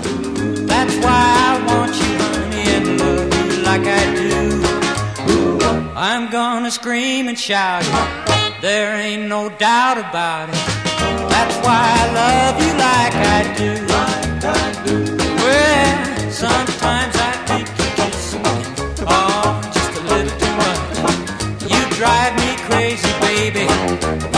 That's why I want you, honey, and love you like I do. I'm gonna scream and shout it, there ain't no doubt about it. That's why I love you like I do. Well, sometimes I think you kiss me, oh, just a little too much. You drive me crazy, baby.